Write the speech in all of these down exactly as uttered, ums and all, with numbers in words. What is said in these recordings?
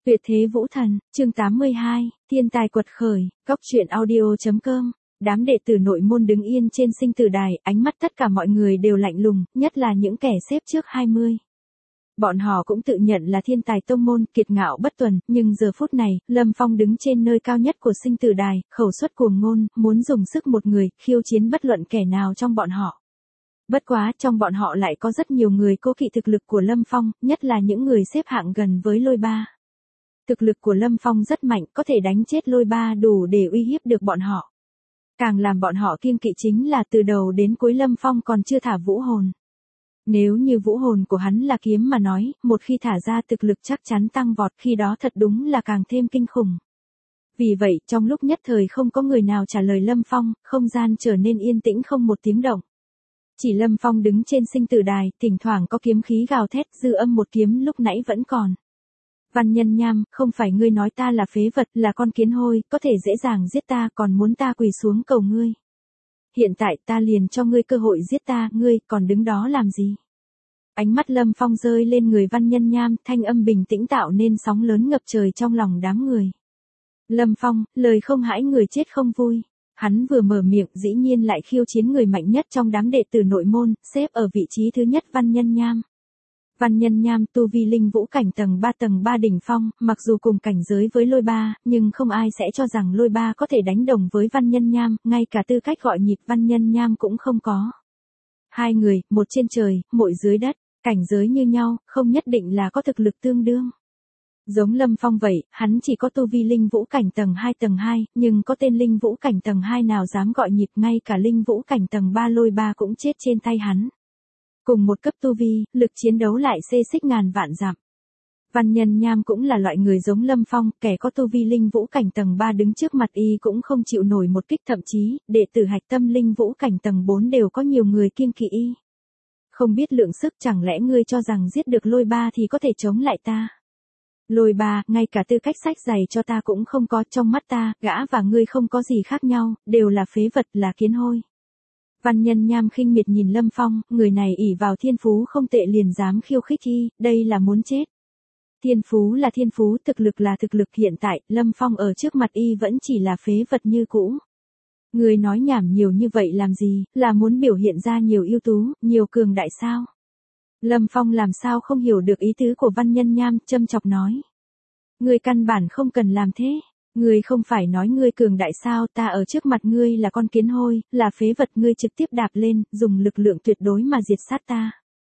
Tuyệt thế vũ thần, chương tám mươi hai, thiên tài quật khởi, góc truyện audio.com. Đám đệ tử nội môn đứng yên trên sinh tử đài, ánh mắt tất cả mọi người đều lạnh lùng, nhất là những kẻ xếp trước hai mươi. Bọn họ cũng tự nhận là thiên tài tông môn, kiệt ngạo bất tuần, nhưng giờ phút này, Lâm Phong đứng trên nơi cao nhất của sinh tử đài, khẩu xuất cuồng ngôn, muốn dùng sức một người, khiêu chiến bất luận kẻ nào trong bọn họ. Bất quá, trong bọn họ lại có rất nhiều người cố kỵ thực lực của Lâm Phong, nhất là những người xếp hạng gần với Lôi Ba. Thực lực của Lâm Phong rất mạnh, có thể đánh chết Lôi Ba đủ để uy hiếp được bọn họ. Càng làm bọn họ kiêng kỵ chính là từ đầu đến cuối Lâm Phong còn chưa thả vũ hồn. Nếu như vũ hồn của hắn là kiếm mà nói, một khi thả ra thực lực chắc chắn tăng vọt, khi đó thật đúng là càng thêm kinh khủng. Vì vậy, trong lúc nhất thời không có người nào trả lời Lâm Phong, không gian trở nên yên tĩnh không một tiếng động. Chỉ Lâm Phong đứng trên sinh tử đài, thỉnh thoảng có kiếm khí gào thét, dư âm một kiếm lúc nãy vẫn còn. Văn Nhân Nham, không phải ngươi nói ta là phế vật, là con kiến hôi, có thể dễ dàng giết ta, còn muốn ta quỳ xuống cầu ngươi. Hiện tại ta liền cho ngươi cơ hội giết ta, ngươi còn đứng đó làm gì? Ánh mắt Lâm Phong rơi lên người Văn Nhân Nham, thanh âm bình tĩnh tạo nên sóng lớn ngập trời trong lòng đám người. Lâm Phong, lời không hãi người chết không vui. Hắn vừa mở miệng dĩ nhiên lại khiêu chiến người mạnh nhất trong đám đệ tử nội môn, xếp ở vị trí thứ nhất Văn Nhân Nham. Văn Nhân Nham tu vi linh vũ cảnh tầng ba tầng ba đỉnh phong, mặc dù cùng cảnh giới với Lôi Ba, nhưng không ai sẽ cho rằng Lôi Ba có thể đánh đồng với Văn Nhân Nham, ngay cả tư cách gọi nhịp Văn Nhân Nham cũng không có. Hai người, một trên trời, một dưới đất, cảnh giới như nhau, không nhất định là có thực lực tương đương. Giống Lâm Phong vậy, hắn chỉ có tu vi linh vũ cảnh tầng hai tầng hai, nhưng có tên linh vũ cảnh tầng hai nào dám gọi nhịp, ngay cả linh vũ cảnh tầng ba Lôi Ba cũng chết trên tay hắn. Cùng một cấp tu vi, lực chiến đấu lại xê xích ngàn vạn dặm. Văn Nhân Nham cũng là loại người giống Lâm Phong, kẻ có tu vi linh vũ cảnh tầng ba đứng trước mặt y cũng không chịu nổi một kích, thậm chí, đệ tử hạch tâm linh vũ cảnh tầng bốn đều có nhiều người kiêng kỵ y. Không biết lượng sức, chẳng lẽ ngươi cho rằng giết được Lôi Ba thì có thể chống lại ta? Lôi Ba, ngay cả tư cách sách giày cho ta cũng không có, trong mắt ta, gã và ngươi không có gì khác nhau, đều là phế vật, là kiến hôi. Văn Nhân Nham khinh miệt nhìn Lâm Phong, người này ỷ vào thiên phú không tệ liền dám khiêu khích y, đây là muốn chết. Thiên phú là thiên phú, thực lực là thực lực, hiện tại, Lâm Phong ở trước mặt y vẫn chỉ là phế vật như cũ. Người nói nhảm nhiều như vậy làm gì, là muốn biểu hiện ra nhiều ưu tú, nhiều cường đại sao? Lâm Phong làm sao không hiểu được ý tứ của Văn Nhân Nham, châm chọc nói. Người căn bản không cần làm thế. Ngươi không phải nói ngươi cường đại sao, ta ở trước mặt ngươi là con kiến hôi, là phế vật, ngươi trực tiếp đạp lên, dùng lực lượng tuyệt đối mà diệt sát ta.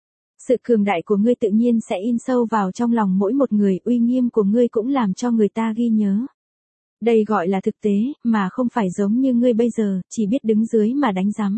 Sự cường đại của ngươi tự nhiên sẽ in sâu vào trong lòng mỗi một người, uy nghiêm của ngươi cũng làm cho người ta ghi nhớ. Đây gọi là thực tế, mà không phải giống như ngươi bây giờ, chỉ biết đứng dưới mà đánh rắm.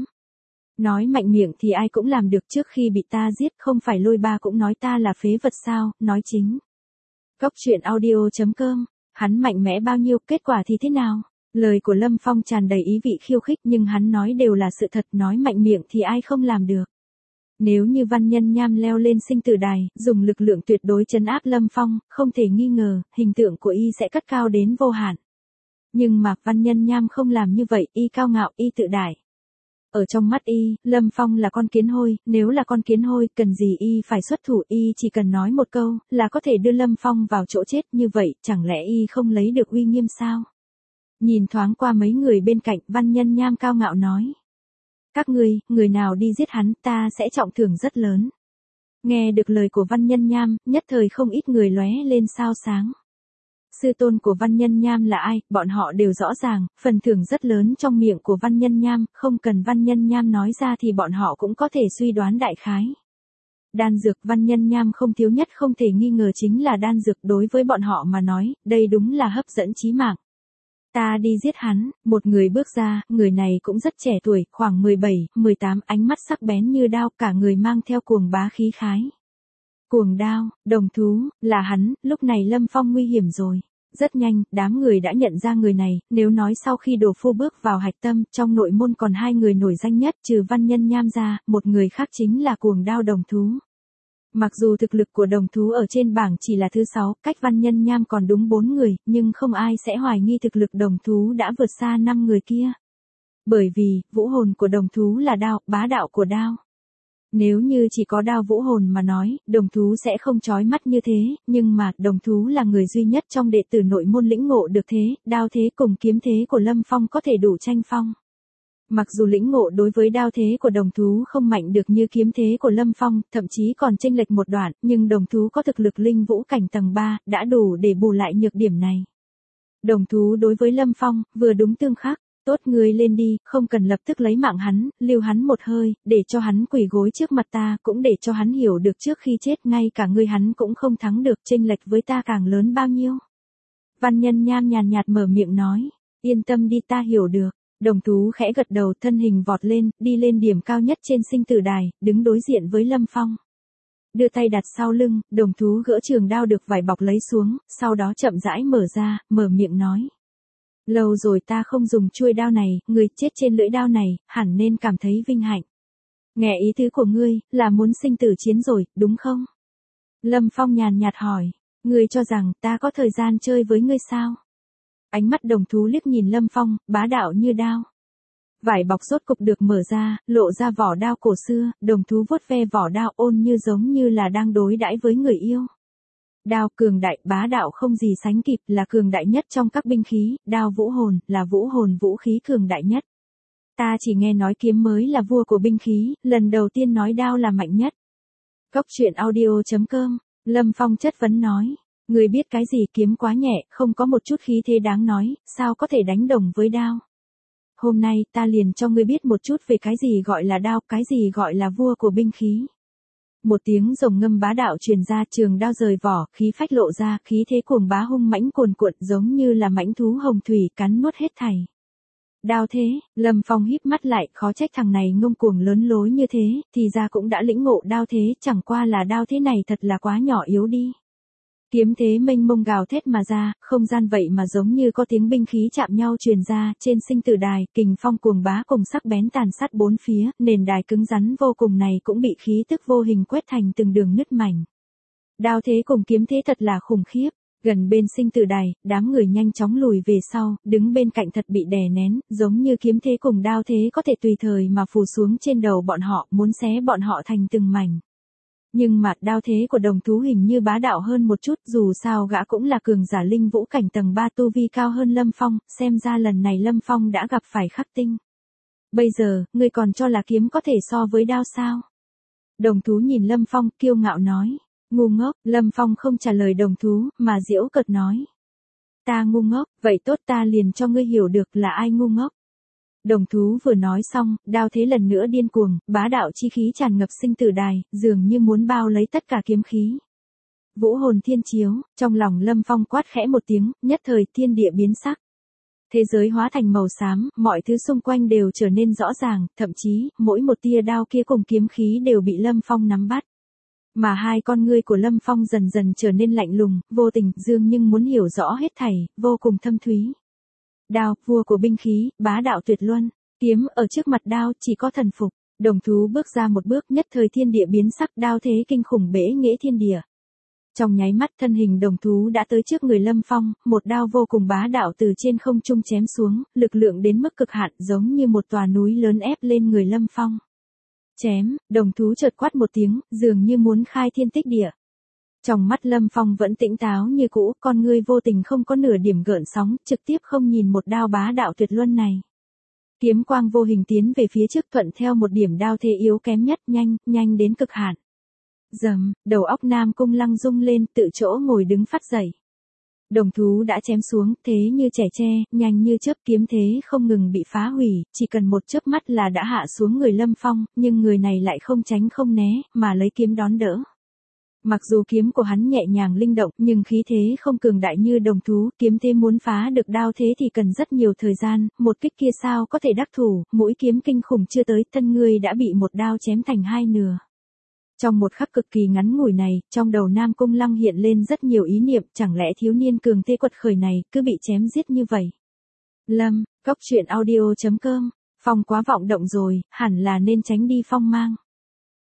Nói mạnh miệng thì ai cũng làm được, trước khi bị ta giết, không phải Lôi Ba cũng nói ta là phế vật sao, nói chính. Góc truyện audio.com. Hắn mạnh mẽ bao nhiêu, kết quả thì thế nào? Lời của Lâm Phong tràn đầy ý vị khiêu khích, nhưng hắn nói đều là sự thật, nói mạnh miệng thì ai không làm được. Nếu như Văn Nhân Nham leo lên sinh tử đài, dùng lực lượng tuyệt đối trấn áp Lâm Phong, không thể nghi ngờ, hình tượng của y sẽ cất cao đến vô hạn. Nhưng mà Văn Nhân Nham không làm như vậy, y cao ngạo, y tự đại. Ở trong mắt y, Lâm Phong là con kiến hôi, nếu là con kiến hôi, cần gì y phải xuất thủ, y chỉ cần nói một câu, là có thể đưa Lâm Phong vào chỗ chết, như vậy, chẳng lẽ y không lấy được uy nghiêm sao? Nhìn thoáng qua mấy người bên cạnh, Văn Nhân Nham cao ngạo nói. Các ngươi, người nào đi giết hắn, ta sẽ trọng thưởng rất lớn. Nghe được lời của Văn Nhân Nham, nhất thời không ít người lóe lên sao sáng. Sư tôn của Văn Nhân Nham là ai, bọn họ đều rõ ràng, phần thưởng rất lớn trong miệng của Văn Nhân Nham, không cần Văn Nhân Nham nói ra thì bọn họ cũng có thể suy đoán đại khái. Đan dược Văn Nhân Nham không thiếu nhất không thể nghi ngờ chính là đan dược, đối với bọn họ mà nói, đây đúng là hấp dẫn chí mạng. Ta đi giết hắn, một người bước ra, người này cũng rất trẻ tuổi, khoảng mười bảy, mười tám, ánh mắt sắc bén như đao, cả người mang theo cuồng bá khí khái. Cuồng đao, đồng thú, là hắn, lúc này Lâm Phong nguy hiểm rồi. Rất nhanh, đám người đã nhận ra người này, nếu nói sau khi Đồ Phu bước vào hạch tâm, trong nội môn còn hai người nổi danh nhất, trừ Văn Nhân Nham ra, một người khác chính là cuồng đao đồng thú. Mặc dù thực lực của đồng thú ở trên bảng chỉ là thứ sáu, cách Văn Nhân Nham còn đúng bốn người, nhưng không ai sẽ hoài nghi thực lực đồng thú đã vượt xa năm người kia. Bởi vì, vũ hồn của đồng thú là đao, bá đạo của đao. Nếu như chỉ có đao vũ hồn mà nói, đồng thú sẽ không chói mắt như thế, nhưng mà, đồng thú là người duy nhất trong đệ tử nội môn lĩnh ngộ được thế, đao thế cùng kiếm thế của Lâm Phong có thể đủ tranh phong. Mặc dù lĩnh ngộ đối với đao thế của đồng thú không mạnh được như kiếm thế của Lâm Phong, thậm chí còn chênh lệch một đoạn, nhưng đồng thú có thực lực linh vũ cảnh tầng ba, đã đủ để bù lại nhược điểm này. Đồng thú đối với Lâm Phong, vừa đúng tương khắc. Tốt, ngươi lên đi, không cần lập tức lấy mạng hắn, lưu hắn một hơi, để cho hắn quỳ gối trước mặt ta, cũng để cho hắn hiểu được trước khi chết ngay cả ngươi hắn cũng không thắng được, chênh lệch với ta càng lớn bao nhiêu. Văn Nhân Nham nhàn nhạt mở miệng nói, yên tâm đi, ta hiểu được. Đồng thú khẽ gật đầu, thân hình vọt lên, đi lên điểm cao nhất trên sinh tử đài, đứng đối diện với Lâm Phong. Đưa tay đặt sau lưng, đồng thú gỡ trường đao được vải bọc lấy xuống, sau đó chậm rãi mở ra, mở miệng nói. Lâu rồi ta không dùng chuôi đao này, người chết trên lưỡi đao này, hẳn nên cảm thấy vinh hạnh. Nghe ý tứ của ngươi, là muốn sinh tử chiến rồi, đúng không? Lâm Phong nhàn nhạt hỏi, ngươi cho rằng ta có thời gian chơi với ngươi sao? Ánh mắt đồng thú liếc nhìn Lâm Phong, bá đạo như đao. Vải bọc rốt cục được mở ra, lộ ra vỏ đao cổ xưa, đồng thú vuốt ve vỏ đao ôn như giống như là đang đối đãi với người yêu. Đao cường đại, bá đạo không gì sánh kịp, là cường đại nhất trong các binh khí, đao vũ hồn, là vũ hồn vũ khí cường đại nhất. Ta chỉ nghe nói kiếm mới là vua của binh khí, lần đầu tiên nói đao là mạnh nhất. Cốc truyện audio chấm com, Lâm Phong chất vấn nói, người biết cái gì, kiếm quá nhẹ, không có một chút khí thế đáng nói, sao có thể đánh đồng với đao. Hôm nay, ta liền cho ngươi biết một chút về cái gì gọi là đao, cái gì gọi là vua của binh khí. Một tiếng rồng ngâm bá đạo truyền ra, trường đao rời vỏ, khí phách lộ ra, khí thế cuồng bá hung mãnh cuồn cuộn giống như là mãnh thú hồng thủy cắn nuốt hết thảy. Đao thế, Lâm Phong híp mắt lại, khó trách thằng này ngông cuồng lớn lối như thế, thì ra cũng đã lĩnh ngộ đao thế, chẳng qua là đao thế này thật là quá nhỏ yếu đi. Kiếm thế mênh mông gào thét mà ra, không gian vậy mà giống như có tiếng binh khí chạm nhau truyền ra, trên sinh tử đài, kình phong cuồng bá cùng sắc bén tàn sát bốn phía, nền đài cứng rắn vô cùng này cũng bị khí tức vô hình quét thành từng đường nứt mảnh. Đao thế cùng kiếm thế thật là khủng khiếp, gần bên sinh tử đài, đám người nhanh chóng lùi về sau, đứng bên cạnh thật bị đè nén, giống như kiếm thế cùng đao thế có thể tùy thời mà phù xuống trên đầu bọn họ, muốn xé bọn họ thành từng mảnh. Nhưng mà đao thế của đồng thú hình như bá đạo hơn một chút, dù sao gã cũng là cường giả linh vũ cảnh tầng ba tu vi cao hơn Lâm Phong, xem ra lần này Lâm Phong đã gặp phải khắc tinh. Bây giờ, ngươi còn cho là kiếm có thể so với đao sao? Đồng thú nhìn Lâm Phong, kiêu ngạo nói. Ngu ngốc, Lâm Phong không trả lời đồng thú, mà giễu cợt nói. Ta ngu ngốc, vậy tốt, ta liền cho ngươi hiểu được là ai ngu ngốc. Đồng thú vừa nói xong, đao thế lần nữa điên cuồng, bá đạo chi khí tràn ngập sinh tử đài, dường như muốn bao lấy tất cả kiếm khí. Vũ hồn thiên chiếu, trong lòng Lâm Phong quát khẽ một tiếng, nhất thời thiên địa biến sắc. Thế giới hóa thành màu xám, mọi thứ xung quanh đều trở nên rõ ràng, thậm chí, mỗi một tia đao kia cùng kiếm khí đều bị Lâm Phong nắm bắt. Mà hai con ngươi của Lâm Phong dần dần trở nên lạnh lùng, vô tình, dương nhưng muốn hiểu rõ hết thảy, vô cùng thâm thúy. Đao, vua của binh khí, bá đạo tuyệt luân, kiếm ở trước mặt đao, chỉ có thần phục. Đồng thú bước ra một bước, nhất thời thiên địa biến sắc, đao thế kinh khủng bể nghễ thiên địa. Trong nháy mắt thân hình đồng thú đã tới trước người Lâm Phong, một đao vô cùng bá đạo từ trên không trung chém xuống, lực lượng đến mức cực hạn giống như một tòa núi lớn ép lên người Lâm Phong. Chém, đồng thú chợt quát một tiếng, dường như muốn khai thiên tích địa. Trong mắt Lâm Phong vẫn tỉnh táo như cũ, con ngươi vô tình không có nửa điểm gợn sóng, trực tiếp không nhìn một đao bá đạo tuyệt luân này. Kiếm quang vô hình tiến về phía trước thuận theo một điểm đao thế yếu kém nhất, nhanh, nhanh đến cực hạn. Dầm, đầu óc Nam Cung Lăng rung lên, tự chỗ ngồi đứng phát dậy. Đồng thú đã chém xuống, thế như trẻ tre, nhanh như chớp, kiếm thế không ngừng bị phá hủy, chỉ cần một chớp mắt là đã hạ xuống người Lâm Phong, nhưng người này lại không tránh không né, mà lấy kiếm đón đỡ. Mặc dù kiếm của hắn nhẹ nhàng linh động, nhưng khí thế không cường đại như đồng thú, kiếm thế muốn phá được đao thế thì cần rất nhiều thời gian, một kích kia sao có thể đắc thủ, mũi kiếm kinh khủng chưa tới, thân người đã bị một đao chém thành hai nửa. Trong một khắc cực kỳ ngắn ngủi này, trong đầu Nam Cung Lăng hiện lên rất nhiều ý niệm, chẳng lẽ thiếu niên cường thế quật khởi này, cứ bị chém giết như vậy. Lâm, cốc truyện audio chấm com, Phong quá vọng động rồi, hẳn là nên tránh đi phong mang.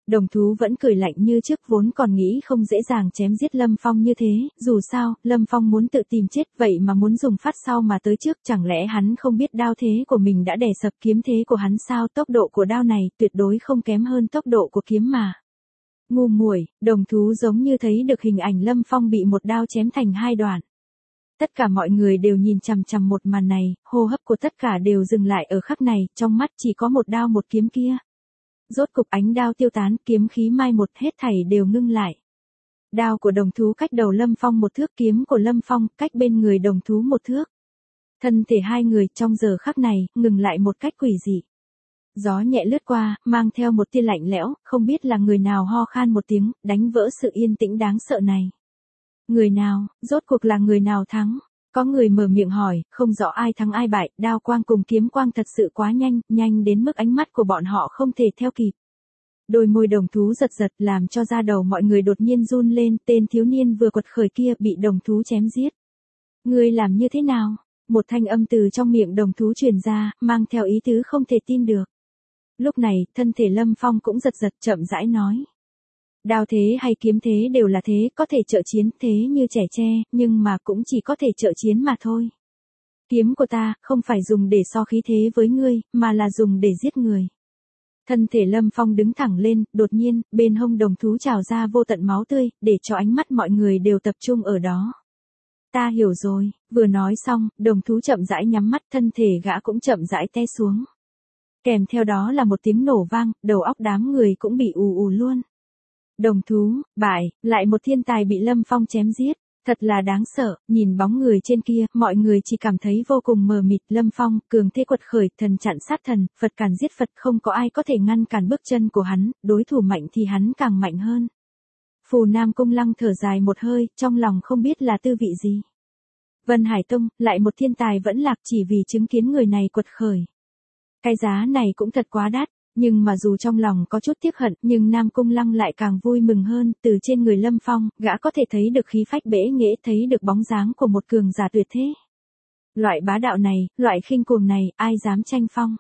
Đồng thú vẫn cười lạnh như trước, vốn còn nghĩ không dễ dàng chém giết Lâm Phong như thế, dù sao, Lâm Phong muốn tự tìm chết vậy mà muốn dùng phát sau mà tới trước, chẳng lẽ hắn không biết đao thế của mình đã đè sập kiếm thế của hắn sao? Tốc độ của đao này tuyệt đối không kém hơn tốc độ của kiếm mà. Ngu muội, đồng thú giống như thấy được hình ảnh Lâm Phong bị một đao chém thành hai đoạn. Tất cả mọi người đều nhìn chằm chằm một màn này, hô hấp của tất cả đều dừng lại ở khắc này, trong mắt chỉ có một đao một kiếm kia. Rốt cục ánh đao tiêu tán, kiếm khí mai một, hết thảy đều ngưng lại. Đao của đồng thú cách đầu Lâm Phong một thước, kiếm của Lâm Phong cách bên người đồng thú một thước. Thân thể hai người trong giờ khắc này, ngừng lại một cách quỷ dị. Gió nhẹ lướt qua, mang theo một tia lạnh lẽo, không biết là người nào ho khan một tiếng, đánh vỡ sự yên tĩnh đáng sợ này. Người nào, rốt cuộc là người nào thắng? Có người mở miệng hỏi, không rõ ai thắng ai bại, đao quang cùng kiếm quang thật sự quá nhanh, nhanh đến mức ánh mắt của bọn họ không thể theo kịp. Đôi môi đồng thú giật giật làm cho da đầu mọi người đột nhiên run lên, tên thiếu niên vừa quật khởi kia bị đồng thú chém giết. Ngươi làm như thế nào? Một thanh âm từ trong miệng đồng thú truyền ra, mang theo ý tứ không thể tin được. Lúc này, thân thể Lâm Phong cũng giật giật chậm rãi nói. Đao thế hay kiếm thế đều là thế, có thể trợ chiến, thế như trẻ tre, nhưng mà cũng chỉ có thể trợ chiến mà thôi. Kiếm của ta, không phải dùng để so khí thế với ngươi, mà là dùng để giết người. Thân thể Lâm Phong đứng thẳng lên, đột nhiên, bên hông đồng thú trào ra vô tận máu tươi, để cho ánh mắt mọi người đều tập trung ở đó. Ta hiểu rồi, vừa nói xong, đồng thú chậm rãi nhắm mắt, thân thể gã cũng chậm rãi té xuống. Kèm theo đó là một tiếng nổ vang, đầu óc đám người cũng bị ù ù luôn. Đồng thú, bại, lại một thiên tài bị Lâm Phong chém giết, thật là đáng sợ, nhìn bóng người trên kia, mọi người chỉ cảm thấy vô cùng mờ mịt. Lâm Phong, cường thế quật khởi, thần chặn sát thần, Phật càn giết Phật, không có ai có thể ngăn cản bước chân của hắn, đối thủ mạnh thì hắn càng mạnh hơn. Phù Nam Cung Lăng thở dài một hơi, trong lòng không biết là tư vị gì. Vân Hải Tông, lại một thiên tài vẫn lạc chỉ vì chứng kiến người này quật khởi. Cái giá này cũng thật quá đắt. Nhưng mà dù trong lòng có chút tiếc hận, nhưng Nam Cung Lăng lại càng vui mừng hơn, từ trên người Lâm Phong, gã có thể thấy được khí phách bẽ nghễ, thấy được bóng dáng của một cường giả tuyệt thế. Loại bá đạo này, loại khinh cuồng này, ai dám tranh phong.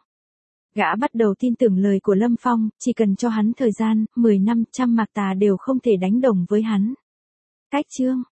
Gã bắt đầu tin tưởng lời của Lâm Phong, chỉ cần cho hắn thời gian, mười năm, trăm mạc tà đều không thể đánh đồng với hắn. Cách chương,